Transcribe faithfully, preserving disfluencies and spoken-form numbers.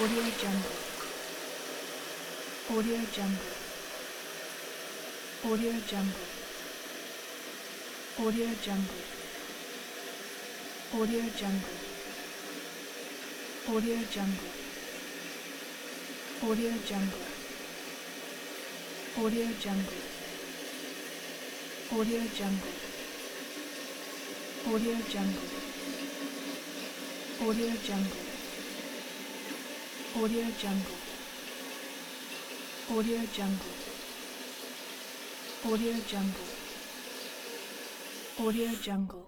Audio Jungle. Audio Jungle. Audio Jungle. Audio Jungle. Audio Jungle. Audio Jungle. Audio Jungle. Audio Jungle. Audio Jungle. Audio Jungle. Audio Jungle. Audio Jungle. Audio Jungle. Audio Jungle. Audio Jungle.